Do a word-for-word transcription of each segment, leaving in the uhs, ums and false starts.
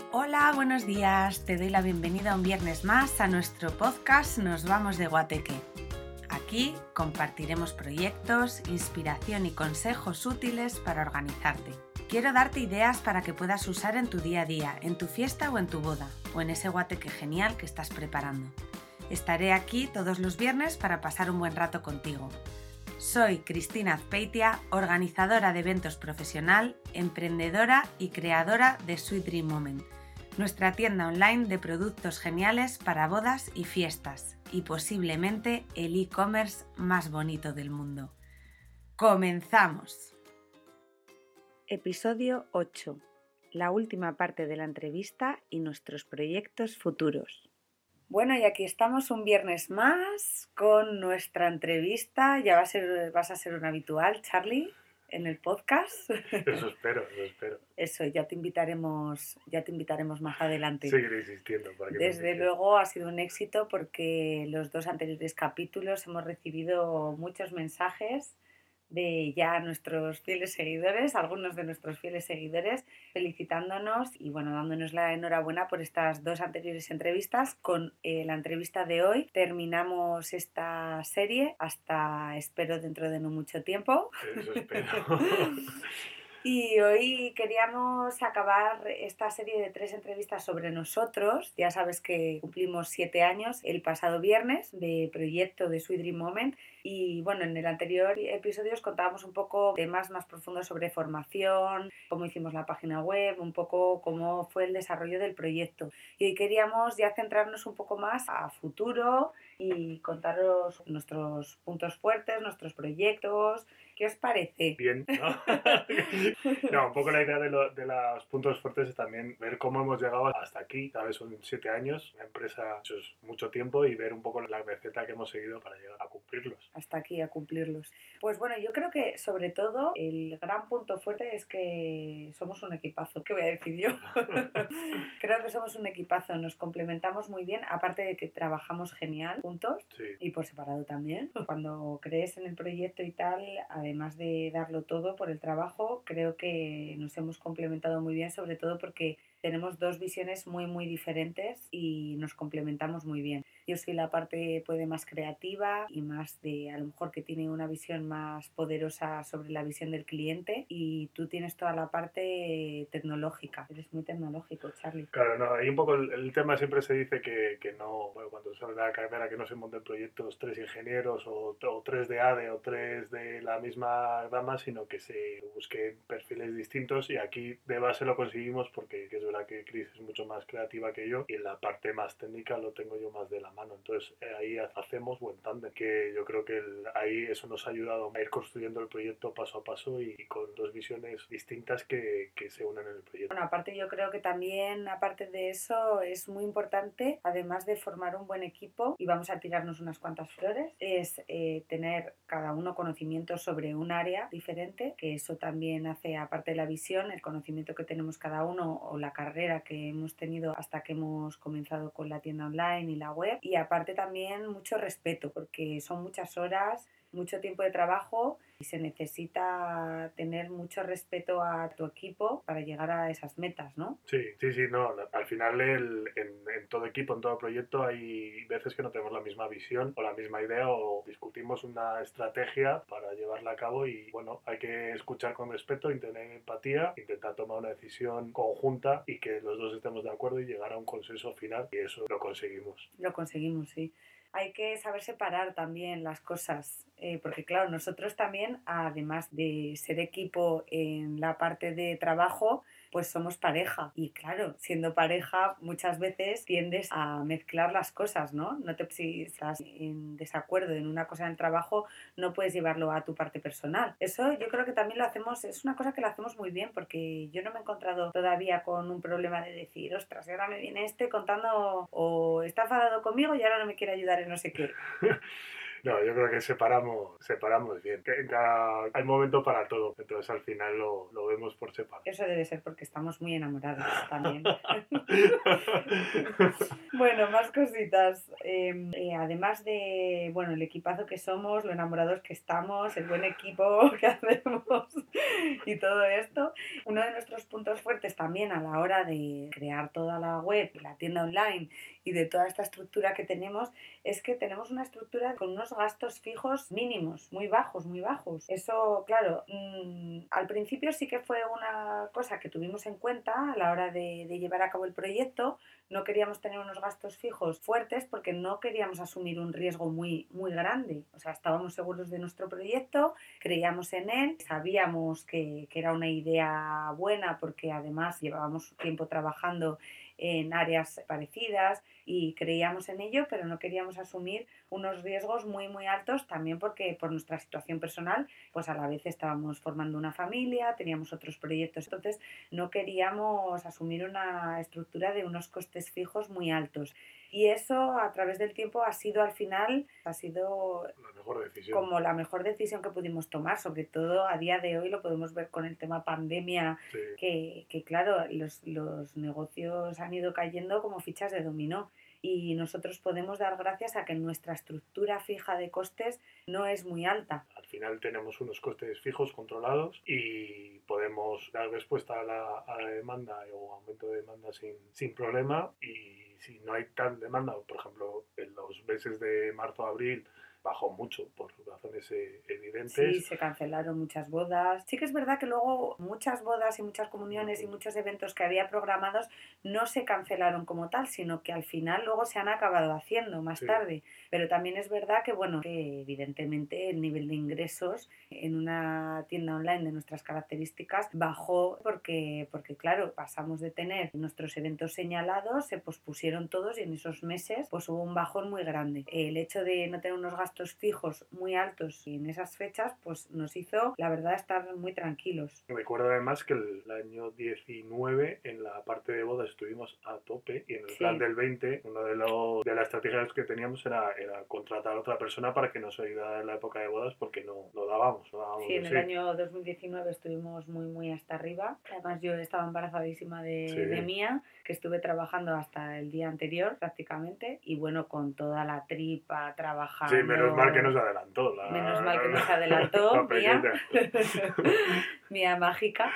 Hola, buenos días. Te doy la bienvenida un viernes más a nuestro podcast Nos vamos de Guateque. Aquí compartiremos proyectos, inspiración y consejos útiles para organizarte. Quiero darte ideas para que puedas usar en tu día a día, en tu fiesta o en tu boda, o en ese guateque genial que estás preparando. Estaré aquí todos los viernes para pasar un buen rato contigo. Soy Cristina Azpeitia, organizadora de eventos profesional, emprendedora y creadora de Sweet Dream Moment, nuestra tienda online de productos geniales para bodas y fiestas, y posiblemente el e-commerce más bonito del mundo. ¡Comenzamos! Episodio ocho. La última parte de la entrevista y nuestros proyectos futuros. Bueno, y aquí estamos un viernes más con nuestra entrevista. Ya va a ser, vas a ser un habitual, Charlie, en el podcast. Eso espero, eso espero. Eso, ya te invitaremos, ya te invitaremos más adelante. Seguiré insistiendo para que me Desde invites. luego ha sido un éxito porque los dos anteriores capítulos hemos recibido muchos mensajes de ya nuestros fieles seguidores, algunos de nuestros fieles seguidores, felicitándonos y bueno, dándonos la enhorabuena por estas dos anteriores entrevistas. Con eh, la entrevista de hoy terminamos esta serie hasta, espero, dentro de no mucho tiempo. Eso espero. Y hoy queríamos acabar esta serie de tres entrevistas sobre nosotros. Ya sabes que cumplimos siete años el pasado viernes de proyecto de Sweet Dream Moment. Y bueno, en el anterior episodio os contábamos un poco temas más profundos sobre formación, cómo hicimos la página web, un poco cómo fue el desarrollo del proyecto. Y hoy queríamos ya centrarnos un poco más a futuro y contaros nuestros puntos fuertes, nuestros proyectos. ¿Qué os parece? Bien, ¿no? No, un poco la idea de, lo, de los puntos fuertes es también ver cómo hemos llegado hasta aquí. Sabes, son siete años, una empresa, eso es mucho tiempo, y ver un poco la receta que hemos seguido para llegar a cumplirlos. Hasta aquí, a cumplirlos. Pues bueno, yo creo que sobre todo el gran punto fuerte es que somos un equipazo. ¿Qué voy a decir yo? Creo que somos un equipazo, nos complementamos muy bien, aparte de que trabajamos genial juntos. Sí. Y por separado también. Cuando crees en el proyecto y tal, además de darlo todo por el trabajo, creo que nos hemos complementado muy bien, sobre todo porque tenemos dos visiones muy muy diferentes y nos complementamos muy bien. Yo soy la parte puede más creativa y más de a lo mejor que tiene una visión más poderosa sobre la visión del cliente, y tú tienes toda la parte tecnológica. Eres muy tecnológico, Charlie. Claro, no, ahí un poco el, el tema siempre se dice que, que no, bueno, cuando sale de la carrera, que no se monten proyectos tres ingenieros o, o tres de A D E o tres de la misma gama, sino que se busquen perfiles distintos, y aquí de base lo conseguimos porque que es verdad que Chris es mucho más creativa que yo y en la parte más técnica lo tengo yo más de la mano. Entonces eh, ahí hacemos buen tándem, que yo creo que el, ahí eso nos ha ayudado a ir construyendo el proyecto paso a paso y, y con dos visiones distintas que, que se unen en el proyecto. Bueno, aparte yo creo que también, aparte de eso, es muy importante, además de formar un buen equipo, y vamos a tirarnos unas cuantas flores, es eh, tener cada uno conocimiento sobre un área diferente, que eso también hace, aparte de la visión, el conocimiento que tenemos cada uno o la carrera que hemos tenido hasta que hemos comenzado con la tienda online y la web, y aparte también mucho respeto, porque son muchas horas, mucho tiempo de trabajo y se necesita tener mucho respeto a tu equipo para llegar a esas metas, ¿no? Sí, sí, sí, no, al final el, en, en todo equipo, en todo proyecto hay veces que no tenemos la misma visión o la misma idea o discutimos una estrategia para llevarla a cabo, y bueno, hay que escuchar con respeto, tener empatía, intentar tomar una decisión conjunta y que los dos estemos de acuerdo y llegar a un consenso final, y eso lo conseguimos. Lo conseguimos, sí. Hay que saber separar también las cosas, eh, porque claro, nosotros también, además de ser equipo en la parte de trabajo, pues somos pareja. Y claro, siendo pareja muchas veces tiendes a mezclar las cosas, ¿no? No te, si estás en desacuerdo en una cosa en el trabajo, no puedes llevarlo a tu parte personal. Eso yo creo que también lo hacemos, es una cosa que lo hacemos muy bien, porque yo no me he encontrado todavía con un problema de decir, ostras, y ahora me viene este contando o está enfadado conmigo y ahora no me quiere ayudar en no sé qué. No, yo creo que separamos, separamos bien. Que en cada, hay momento para todo, entonces al final lo, lo vemos por separado. Eso debe ser porque estamos muy enamorados también. Bueno, más cositas. Eh, eh, además de, bueno, el equipazo que somos, lo enamorados que estamos, el buen equipo que hacemos y todo esto, uno de nuestros puntos fuertes también a la hora de crear toda la web, la tienda online y de toda esta estructura que tenemos, es que tenemos una estructura con unos gastos fijos mínimos, muy bajos, muy bajos. Eso, claro, mmm, al principio sí que fue una cosa que tuvimos en cuenta a la hora de, de llevar a cabo el proyecto. No queríamos tener unos gastos fijos fuertes porque no queríamos asumir un riesgo muy, muy grande. O sea, estábamos seguros de nuestro proyecto, creíamos en él, sabíamos que, que era una idea buena porque además llevábamos tiempo trabajando en áreas parecidas y creíamos en ello, pero no queríamos asumir unos riesgos muy muy altos también porque por nuestra situación personal, pues a la vez estábamos formando una familia, teníamos otros proyectos, entonces no queríamos asumir una estructura de unos costes fijos muy altos. Y eso a través del tiempo ha sido al final, ha sido la mejor decisión. Como la mejor decisión que pudimos tomar, sobre todo a día de hoy lo podemos ver con el tema pandemia, sí. que, que claro, los, los negocios han ido cayendo como fichas de dominó. Y nosotros podemos dar gracias a que nuestra estructura fija de costes no es muy alta. Al final tenemos unos costes fijos controlados y podemos dar respuesta a la, a la demanda o aumento de demanda sin, sin problema, y si no hay tal demanda, por ejemplo, en los meses de marzo a abril bajó mucho por razones eh, evidentes. Sí, se cancelaron muchas bodas. Sí que es verdad que luego muchas bodas y muchas comuniones y muchos eventos que había programados no se cancelaron como tal, sino que al final luego se han acabado haciendo más sí. tarde. Pero también es verdad que, bueno, que evidentemente el nivel de ingresos en una tienda online de nuestras características bajó porque, porque claro, pasamos de tener nuestros eventos señalados, se pospusieron todos y en esos meses pues hubo un bajón muy grande. El hecho de no tener unos gastos fijos muy altos y en esas fechas pues nos hizo la verdad estar muy tranquilos. Recuerdo además que el año diecinueve en la parte de bodas estuvimos a tope y en el Sí. plan del veinte una de, los, de las estrategias que teníamos era, era contratar a otra persona para que nos ayudara en la época de bodas porque no, no dábamos, no dábamos Sí, en el sí. año dos mil diecinueve estuvimos muy muy hasta arriba. Además yo estaba embarazadísima de, sí. de Mía, que estuve trabajando hasta el día anterior prácticamente y bueno, con toda la tripa trabajando. Sí, menos mal que nos adelantó. La, menos mal que nos adelantó la Mía, pequeña. Mía mágica.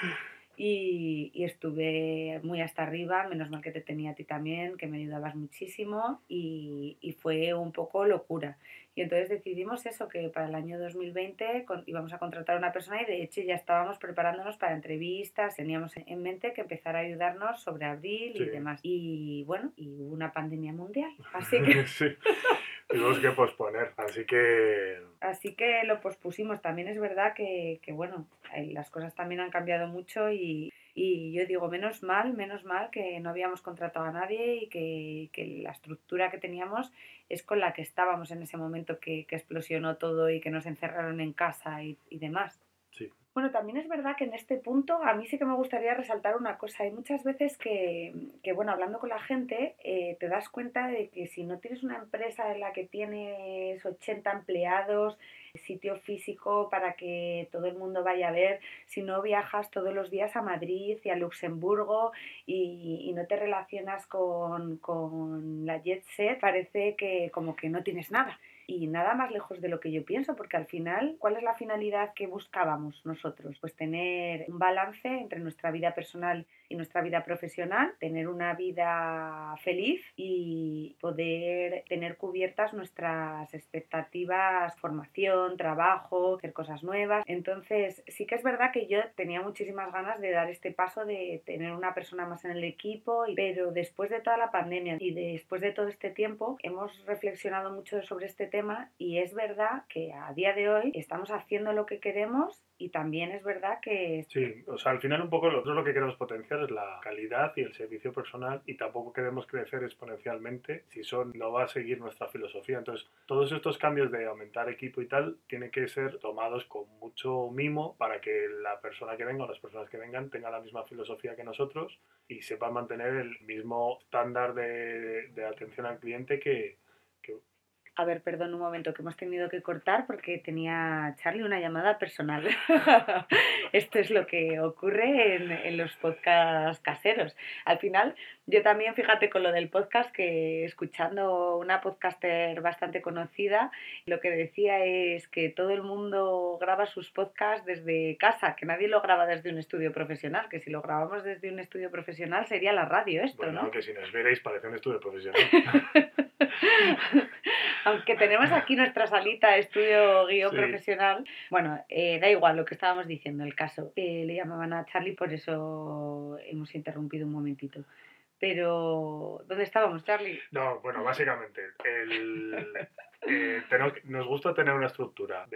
Y, y estuve muy hasta arriba, menos mal que te tenía a ti también, que me ayudabas muchísimo y, y fue un poco locura. Y entonces decidimos eso, que para el año dos mil veinte con, íbamos a contratar a una persona y de hecho ya estábamos preparándonos para entrevistas, teníamos en mente que empezar a ayudarnos sobre abril sí. y demás. Y bueno, y hubo una pandemia mundial, así que... sí. Tuvimos que posponer, así que... Así que lo pospusimos. También es verdad que, que bueno, las cosas también han cambiado mucho y, y yo digo, menos mal, menos mal que no habíamos contratado a nadie y que, que la estructura que teníamos es con la que estábamos en ese momento que, que explosionó todo y que nos encerraron en casa y, y demás. Sí. Bueno, también es verdad que en este punto a mí sí que me gustaría resaltar una cosa. Hay muchas veces que, que bueno, hablando con la gente, eh, te das cuenta de que si no tienes una empresa en la que tienes ochenta empleados, sitio físico para que todo el mundo vaya a ver, si no viajas todos los días a Madrid y a Luxemburgo y, y no te relacionas con, con la jet set, parece que como que no tienes nada. Y nada más lejos de lo que yo pienso, porque al final, ¿cuál es la finalidad que buscábamos nosotros? Pues tener un balance entre nuestra vida personal y nuestra vida profesional, tener una vida feliz y poder tener cubiertas nuestras expectativas, formación, trabajo, hacer cosas nuevas. Entonces, sí que es verdad que yo tenía muchísimas ganas de dar este paso de tener una persona más en el equipo, pero después de toda la pandemia y después de todo este tiempo, hemos reflexionado mucho sobre este tema y es verdad que a día de hoy estamos haciendo lo que queremos y también es verdad que... Sí, o sea, al final un poco nosotros lo que queremos potenciar es la calidad y el servicio personal y tampoco queremos crecer exponencialmente si eso no va a seguir nuestra filosofía. Entonces, todos estos cambios de aumentar equipo y tal tienen que ser tomados con mucho mimo para que la persona que venga o las personas que vengan tengan la misma filosofía que nosotros y sepan mantener el mismo estándar de, de atención al cliente que, que A ver, perdón un momento, que hemos tenido que cortar porque tenía Charlie una llamada personal. Esto es lo que ocurre en, en los podcasts caseros. Al final, yo también, fíjate con lo del podcast, que escuchando una podcaster bastante conocida, lo que decía es que todo el mundo graba sus podcasts desde casa, que nadie lo graba desde un estudio profesional, que si lo grabamos desde un estudio profesional sería la radio esto, bueno, ¿no? Aunque si nos vierais parece un estudio profesional. Aunque tenemos aquí nuestra salita estudio guión Sí. profesional, bueno, eh, da igual lo que estábamos diciendo, el caso. Eh, le llamaban a Charlie, por eso hemos interrumpido un momentito. Pero, ¿dónde estábamos, Charlie? No, bueno, básicamente, el, eh, tenemos- nos gusta tener una estructura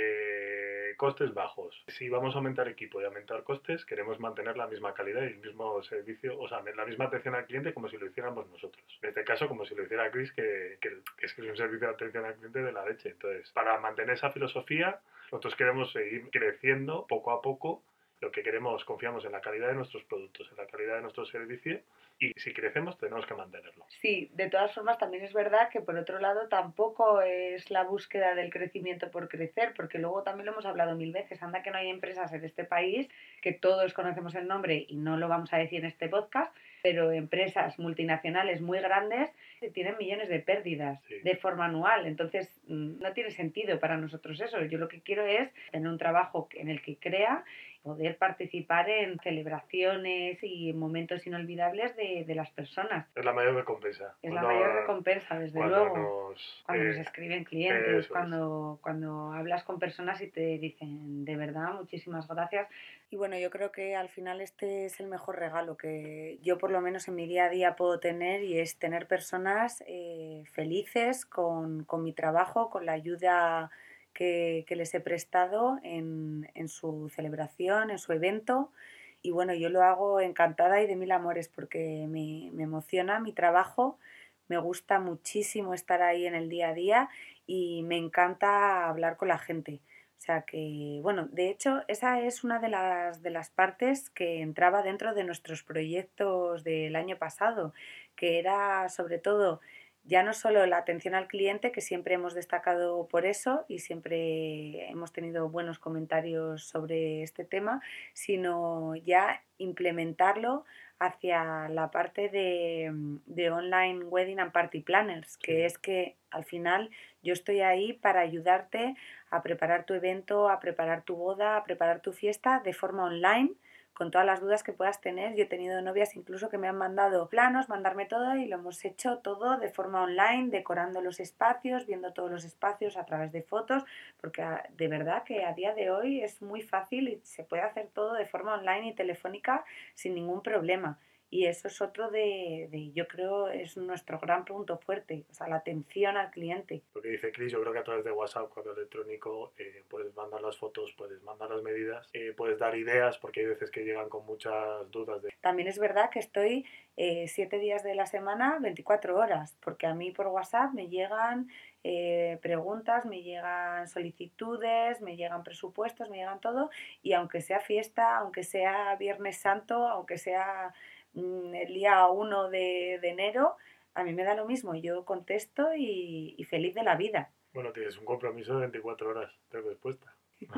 de costes bajos. Si vamos a aumentar equipo y aumentar costes, queremos mantener la misma calidad y el mismo servicio, o sea, la misma atención al cliente como si lo hiciéramos nosotros. En este caso, como si lo hiciera Chris, que, que, que es que es un servicio de atención al cliente de la leche. Entonces, para mantener esa filosofía, nosotros queremos seguir creciendo poco a poco. Lo que queremos, confiamos en la calidad de nuestros productos, en la calidad de nuestro servicio, y si crecemos tenemos que mantenerlo. Sí, de todas formas también es verdad que por otro lado tampoco es la búsqueda del crecimiento por crecer, porque luego también lo hemos hablado mil veces, anda que no hay empresas en este país, que todos conocemos el nombre y no lo vamos a decir en este podcast, pero empresas multinacionales muy grandes que tienen millones de pérdidas Sí. de forma anual, entonces no tiene sentido para nosotros eso. Yo lo que quiero es tener un trabajo en el que crea, poder participar en celebraciones y momentos inolvidables de, de las personas. Es la mayor recompensa. Es Cuando- la mayor recompensa, desde cuando luego. nos, Cuando eh, nos escriben clientes, eso cuando, cuando hablas con personas y te dicen, de verdad, muchísimas gracias. Y bueno, yo creo que al final este es el mejor regalo que yo por lo menos en mi día a día puedo tener, y es tener personas eh, felices con, con mi trabajo, con la ayuda que, que les he prestado en, en su celebración, en su evento. Y bueno, yo lo hago encantada y de mil amores porque me, me emociona mi trabajo, me gusta muchísimo estar ahí en el día a día y me encanta hablar con la gente. O sea que, bueno, de hecho, esa es una de las, de las partes que entraba dentro de nuestros proyectos del año pasado, que era sobre todo ya no solo la atención al cliente, que siempre hemos destacado por eso y siempre hemos tenido buenos comentarios sobre este tema, sino ya implementarlo hacia la parte de, de online wedding and party planners, que Sí. es que al final yo estoy ahí para ayudarte a preparar tu evento, a preparar tu boda, a preparar tu fiesta de forma online, con todas las dudas que puedas tener. Yo he tenido novias incluso que me han mandado planos, mandarme todo, y lo hemos hecho todo de forma online, decorando los espacios, viendo todos los espacios a través de fotos, porque de verdad que a día de hoy es muy fácil y se puede hacer todo de forma online y telefónica sin ningún problema. Y eso es otro de, de, yo creo, es nuestro gran punto fuerte, o sea, la atención al cliente. Lo que dice Chris, yo creo que a través de WhatsApp, correo electrónico, eh, puedes mandar las fotos, puedes mandar las medidas, eh, puedes dar ideas, porque hay veces que llegan con muchas dudas. De... También es verdad que estoy eh, siete días de la semana, veinticuatro horas, porque a mí por WhatsApp me llegan eh, preguntas, me llegan solicitudes, me llegan presupuestos, me llegan todo, y aunque sea fiesta, aunque sea Viernes Santo, aunque sea mm, el día uno de, de enero, a mí me da lo mismo, yo contesto y, y feliz de la vida. Bueno, tienes un compromiso de veinticuatro horas de respuesta.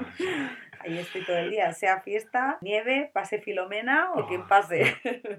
Ahí estoy todo el día, sea fiesta, nieve, pase Filomena o quien pase.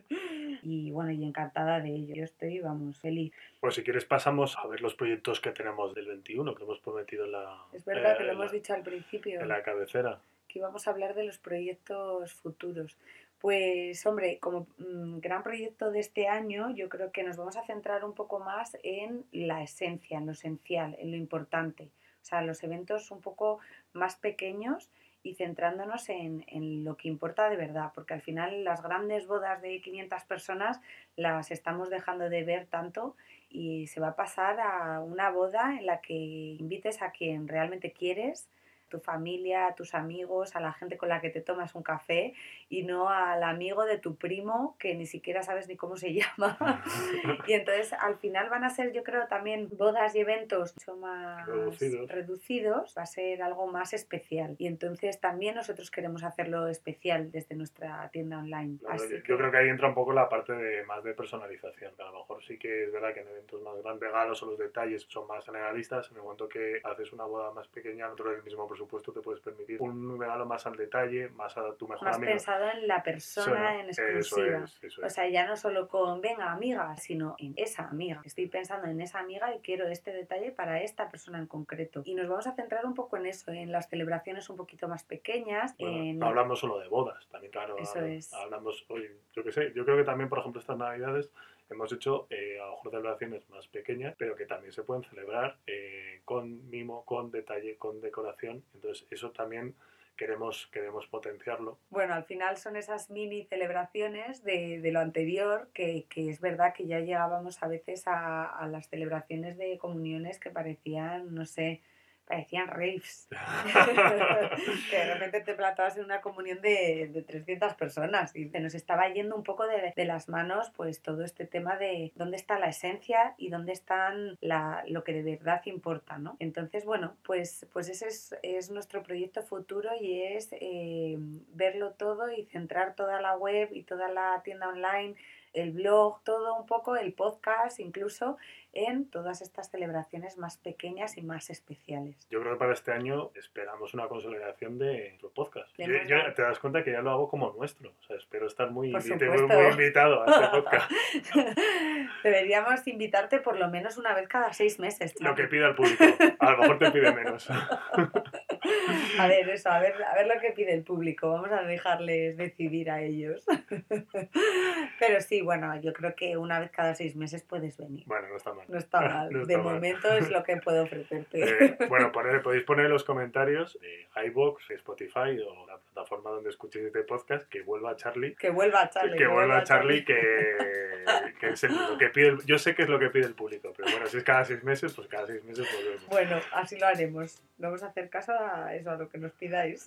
Y bueno, y encantada de ello. Yo estoy, vamos, feliz. Pues si quieres pasamos a ver los proyectos que tenemos del veintiuno, que hemos prometido en la... Es verdad eh, que lo en hemos la, dicho al principio, en la cabecera. que íbamos a hablar de los proyectos futuros. Pues hombre, como mmm, gran proyecto de este año, yo creo que nos vamos a centrar un poco más en la esencia, en lo esencial, en lo importante. O sea, los eventos un poco más pequeños y centrándonos en, en lo que importa de verdad, porque al final las grandes bodas de quinientas personas las estamos dejando de ver tanto, y se va a pasar a una boda en la que invites a quien realmente quieres, tu familia, a tus amigos, a la gente con la que te tomas un café y no al amigo de tu primo que ni siquiera sabes ni cómo se llama. Y entonces al final van a ser, yo creo, también bodas y eventos mucho más reducidos. reducidos, va a ser algo más especial. Y entonces también nosotros queremos hacerlo especial desde nuestra tienda online. Claro, Así yo, que... yo creo que ahí entra un poco la parte de más de personalización. A lo mejor sí que es verdad que en eventos más grandes regalos o los detalles son más generalistas. En el momento que haces una boda más pequeña, dentro del mismo presupuesto te puedes permitir un regalo más al detalle, más a tu mejor más amigo. pensado en la persona Suena, en exclusiva. Eso es, eso es. O sea, ya no solo con venga amiga, sino en esa amiga. Estoy pensando en esa amiga y quiero este detalle para esta persona en concreto. Y nos vamos a centrar un poco en eso, en las celebraciones un poquito más pequeñas. Bueno, en... no hablamos solo de bodas, también claro, Eso hablamos, es. hablamos oye, yo qué sé, yo creo que también, por ejemplo, estas navidades hemos hecho eh, a lo mejor celebraciones más pequeñas, pero que también se pueden celebrar eh, con mimo, con detalle, con decoración. Entonces eso también queremos, queremos potenciarlo. Bueno, al final son esas mini celebraciones de, de lo anterior, que, que es verdad que ya llegábamos a veces a, a las celebraciones de comuniones que parecían, no sé, parecían raves. Que de repente te plantabas en una comunión de, de trescientas personas y se nos estaba yendo un poco de, de las manos pues todo este tema de dónde está la esencia y dónde están la, lo que de verdad importa, ¿no? Entonces, bueno, pues, pues ese es, es nuestro proyecto futuro y es eh, verlo todo y centrar toda la web y toda la tienda online, el blog, todo un poco, el podcast incluso, en todas estas celebraciones más pequeñas y más especiales. Yo creo que para este año esperamos una consolidación de nuestro podcast. Yo, Hemos yo, dado- te das cuenta que ya lo hago como nuestro. O sea, espero estar muy, Por invite- supuesto. muy invitado a este podcast. Deberíamos invitarte por lo menos una vez cada seis meses. Lo que Charlie. pida el público. A lo mejor te pide menos. A ver, eso, a ver, a ver lo que pide el público. Vamos a dejarles decidir a ellos. Pero sí, bueno, yo creo que una vez cada seis meses pudes venir. Bueno, no está mal. No está mal. No de está mal. momento es lo que puedo ofrecerte. Eh, bueno, poner, podéis poner en los comentarios de iVoox, Spotify o la plataforma donde escuchéis este podcast que vuelva Charlie. Que vuelva Charlie. Que, que vuelva Charlie, que, que es el- lo que pide el- yo sé que es lo que pide el público, pero bueno, si es cada seis meses, pues cada seis meses volvemos. Bueno, así lo haremos. Vamos a hacer caso a eso, a lo que nos pidáis.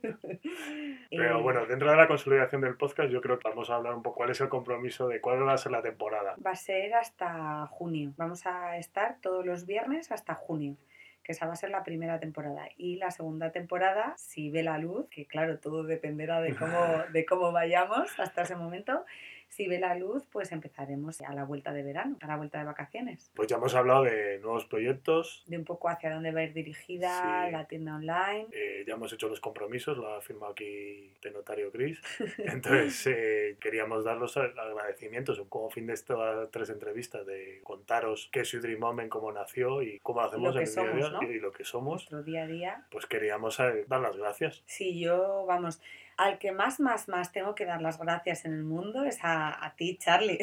Pero Eh, bueno, dentro de la consolidación del podcast, yo creo que vamos a hablar un poco cuál es el compromiso de cuál va a ser la temporada. Va a ser hasta junio. Vamos a estar todos los viernes hasta junio, que esa va a ser la primera temporada. Y la segunda temporada, si ve la luz, que claro, todo dependerá de cómo, de cómo vayamos hasta ese momento, si ve la luz, pues empezaremos a la vuelta de verano, a la vuelta de vacaciones. Pues ya hemos hablado de nuevos proyectos, De un poco hacia dónde va a ir dirigida Sí. la tienda online. eh, ya hemos hecho los compromisos, lo ha firmado aquí el notario Chris. Entonces eh, queríamos dar los agradecimientos como fin de estas tres entrevistas, de contaros qué es You Dream Moment, cómo nació y cómo lo hacemos Lo que en el día a somos, día ¿no? y lo que somos. Nuestro día a día. Pues queríamos eh, dar las gracias. Sí, yo, vamos, al que más, más, más tengo que dar las gracias en el mundo es a, a ti, Charlie.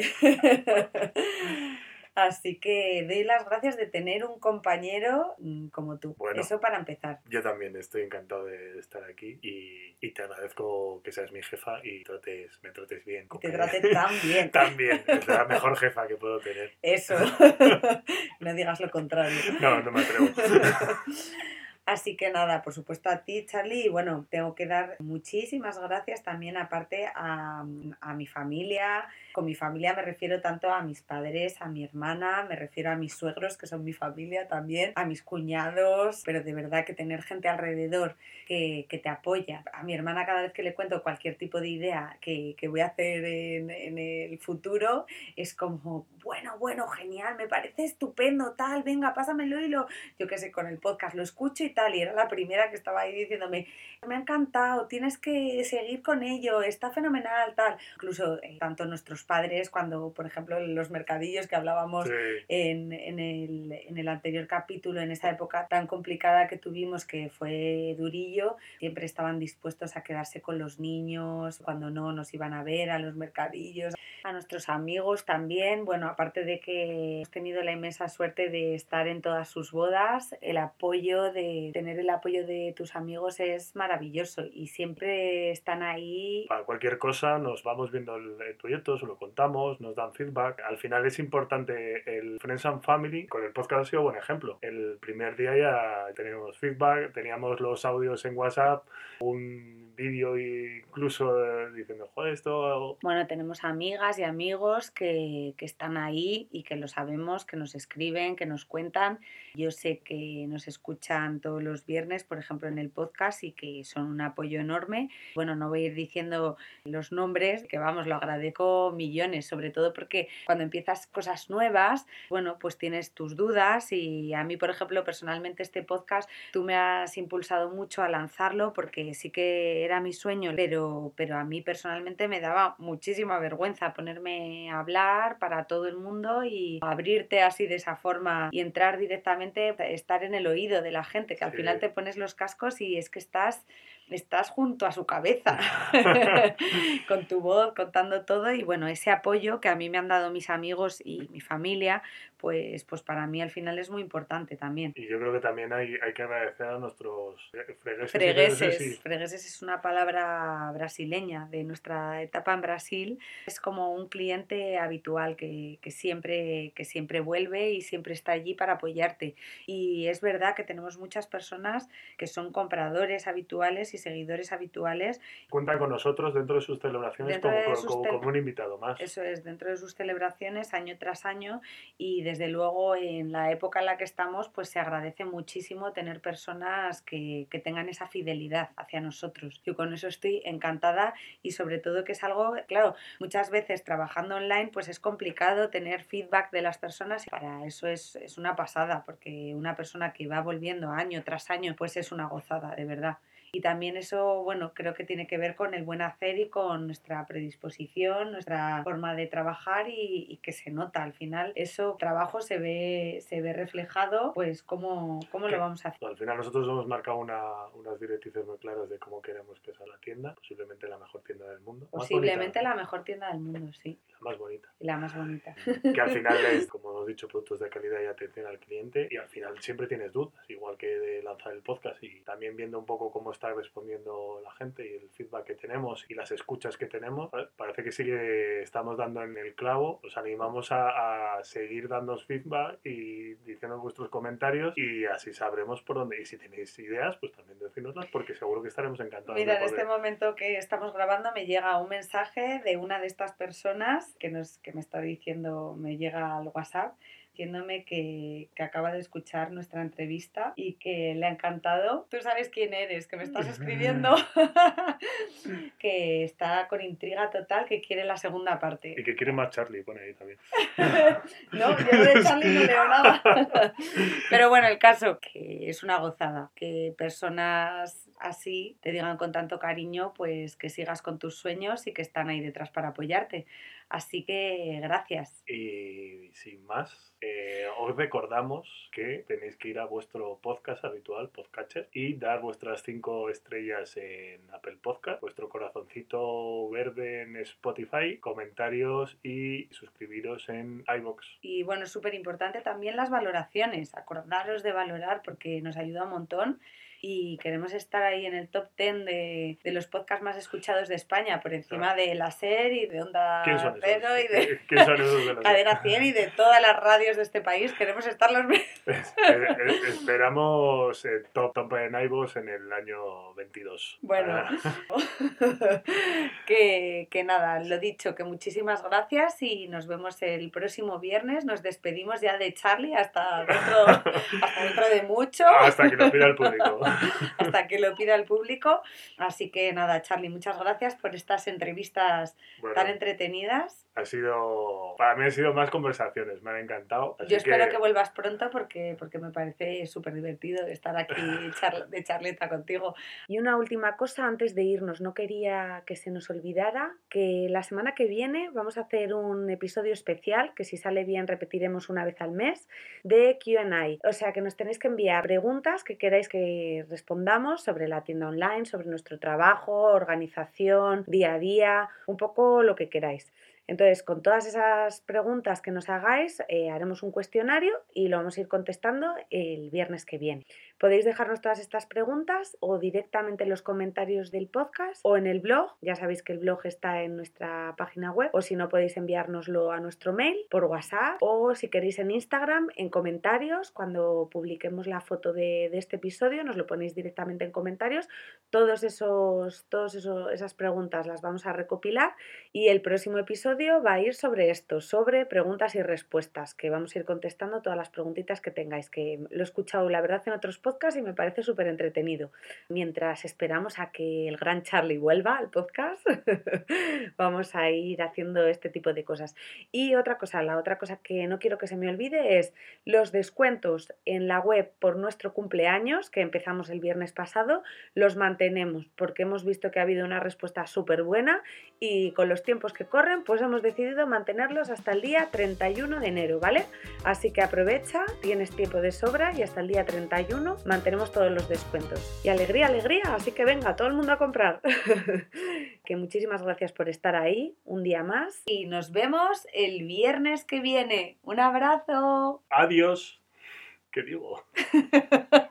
Así que doy las gracias de tener un compañero mm, como tú. Bueno. Eso para empezar. Yo también estoy encantado de estar aquí y, y te agradezco que seas mi jefa y trates, me trates bien. Te que- trate tan bien. tan bien, es la mejor jefa que puedo tener. Eso. No digas lo contrario. No, no me atrevo. Así que nada, por supuesto a ti, Charlie, y bueno, tengo que dar muchísimas gracias también aparte a, a mi familia. Con mi familia me refiero tanto a mis padres, a mi hermana, me refiero a mis suegros, que son mi familia también, a mis cuñados, pero de verdad que tener gente alrededor que, que te apoya. A mi hermana cada vez que le cuento cualquier tipo de idea que, que voy a hacer en, en el futuro, es como, bueno, bueno, genial, me parece estupendo, tal, venga, pásamelo y lo, yo qué sé, con el podcast lo escucho y tal, y era la primera que estaba ahí diciéndome, me ha encantado, tienes que seguir con ello, está fenomenal, tal. Incluso eh, tanto nuestros padres, cuando, por ejemplo, en los mercadillos que hablábamos Sí. en, en, el, en el anterior capítulo, en esa época tan complicada que tuvimos, que fue durillo, siempre estaban dispuestos a quedarse con los niños, cuando no nos iban a ver a los mercadillos, a nuestros amigos también. Bueno, aparte de que hemos tenido la inmensa suerte de estar en todas sus bodas, el apoyo de que tener el apoyo de tus amigos es maravilloso y siempre están ahí. Para cualquier cosa nos vamos viendo el, el proyecto, se lo contamos, nos dan feedback. Al final es importante el Friends and Family. Con el podcast ha sido buen ejemplo. El primer día ya teníamos feedback, teníamos los audios en WhatsApp, un vídeo incluso eh, diciendo, joder, esto... Bueno, tenemos amigas y amigos que, que están ahí y que lo sabemos, que nos escriben, que nos cuentan. Yo sé que nos escuchan todos los viernes, por ejemplo, en el podcast y que son un apoyo enorme. Bueno, no voy a ir diciendo los nombres, que vamos, lo agradezco millones, sobre todo porque cuando empiezas cosas nuevas, bueno, pues tienes tus dudas y a mí, por ejemplo, personalmente este podcast, tú me has impulsado mucho a lanzarlo porque sí que era mi sueño, pero, pero a mí personalmente me daba muchísima vergüenza ponerme a hablar para todo el mundo y abrirte así de esa forma y entrar directamente, estar en el oído de la gente, que al Sí. final te pones los cascos y es que estás, estás junto a su cabeza con tu voz contando todo y bueno, ese apoyo que a mí me han dado mis amigos y mi familia, pues, pues para mí al final es muy importante también. Y yo creo que también hay, hay que agradecer a nuestros fregueses. Fregueses, y fregueses es una palabra brasileña de nuestra etapa en Brasil. Es como un cliente habitual que, que, siempre, que siempre vuelve y siempre está allí para apoyarte. Y es verdad que tenemos muchas personas que son compradores habituales y seguidores habituales. Cuentan con nosotros dentro de sus celebraciones como, de sus como, cel- como un invitado más. Eso es, dentro de sus celebraciones año tras año y desde luego en la época en la que estamos pues se agradece muchísimo tener personas que, que tengan esa fidelidad hacia nosotros. Yo con eso estoy encantada y sobre todo que es algo, claro, muchas veces trabajando online pues es complicado tener feedback de las personas y para eso es, es una pasada porque una persona que va volviendo año tras año pues es una gozada, de verdad. Y también eso, bueno, creo que tiene que ver con el buen hacer y con nuestra predisposición, nuestra forma de trabajar y, y que se nota. Al final, eso trabajo se ve, se ve reflejado, pues cómo, cómo lo vamos a hacer. Al final nosotros hemos marcado una, unas directrices muy claras de cómo queremos que sea la tienda, posiblemente la mejor tienda del mundo. Posiblemente la mejor tienda del mundo, sí. La más bonita. Y la más bonita. Que al final es, como hemos dicho, productos de calidad y atención al cliente y al final siempre tienes dudas, igual que de lanzar el podcast y también viendo un poco cómo está respondiendo la gente y el feedback que tenemos y las escuchas que tenemos, ¿vale? Parece que sí que estamos dando en el clavo. Os animamos a, a seguir dándonos feedback y diciendo vuestros comentarios y así sabremos por dónde. Y si tenéis ideas, pues también decínoslas porque seguro que estaremos encantados. Mira, de en poder... este momento que estamos grabando me llega un mensaje de una de estas personas que, nos, que me está diciendo, me llega al WhatsApp, diciéndome que, que acaba de escuchar nuestra entrevista y que le ha encantado. Tú sabes quién eres, que me estás escribiendo, que está con intriga total, que quiere la segunda parte. Y que quiere más Charlie, pone ahí también. No, yo de Charlie no leo nada. Pero bueno, el caso, que es una gozada, que personas así te digan con tanto cariño, pues que sigas con tus sueños y que están ahí detrás para apoyarte. Así que gracias. Y sin más, eh, os recordamos que tenéis que ir a vuestro podcast habitual, Podcatcher, y dar vuestras cinco estrellas en Apple Podcast, vuestro corazoncito verde en Spotify, comentarios y suscribiros en iVoox. Y bueno, es súper importante también las valoraciones. Acordaros de valorar porque nos ayuda un montón. Y queremos estar ahí en el top ten de, de los podcasts más escuchados de España, por encima Claro. de La SER y de Onda ¿Quién son Cero esos? y de ¿Quién son esos de la Cadena cien y de todas las radios de este país. Queremos estar los Es- eh, Esperamos eh, top, top en iVoox en el año veintidós. Bueno, Ah, que, que nada, lo dicho, que muchísimas gracias y nos vemos el próximo viernes. Nos despedimos ya de Charlie hasta dentro, hasta dentro de mucho. hasta que lo pida el público. Hasta que lo pida el público. Así que nada, Charlie, muchas gracias por estas entrevistas Bueno, tan entretenidas. ha sido, para mí han sido más conversaciones, me han encantado. Así Yo espero que... que vuelvas pronto porque, porque me parece súper divertido estar aquí char- de charleta contigo. Y una última cosa antes de irnos, no quería que se nos olvidara que la semana que viene vamos a hacer un episodio especial, que si sale bien repetiremos una vez al mes, de Q and A. O sea que nos tenéis que enviar preguntas que queráis que respondamos sobre la tienda online, sobre nuestro trabajo, organización, día a día, un poco lo que queráis. Entonces, con todas esas preguntas que nos hagáis, eh, haremos un cuestionario y lo vamos a ir contestando el viernes que viene. Podéis dejarnos todas estas preguntas o directamente en los comentarios del podcast o en el blog. Ya sabéis que el blog está en nuestra página web, o si no podéis enviárnoslo a nuestro mail por WhatsApp, o si queréis en Instagram, en comentarios. Cuando publiquemos la foto de, de este episodio nos lo ponéis directamente en comentarios. Todos esos, todos esos, esas preguntas las vamos a recopilar y el próximo episodio va a ir sobre esto, sobre preguntas y respuestas, que vamos a ir contestando todas las preguntitas que tengáis, que lo he escuchado la verdad en otros podcasts y me parece súper entretenido. Mientras esperamos a que el gran Charlie vuelva al podcast, vamos a ir haciendo este tipo de cosas. Y otra cosa, la otra cosa que no quiero que se me olvide es los descuentos en la web por nuestro cumpleaños, que empezamos el viernes pasado, los mantenemos porque hemos visto que ha habido una respuesta súper buena y con los tiempos que corren pues hemos decidido mantenerlos hasta el día treinta y uno de enero, ¿vale? Así que aprovecha, tienes tiempo de sobra y hasta el día treinta y uno mantenemos todos los descuentos. Y alegría, alegría, así que venga, todo el mundo a comprar. Que muchísimas gracias por estar ahí un día más y nos vemos el viernes que viene. ¡Un abrazo! Adiós. ¿Qué digo?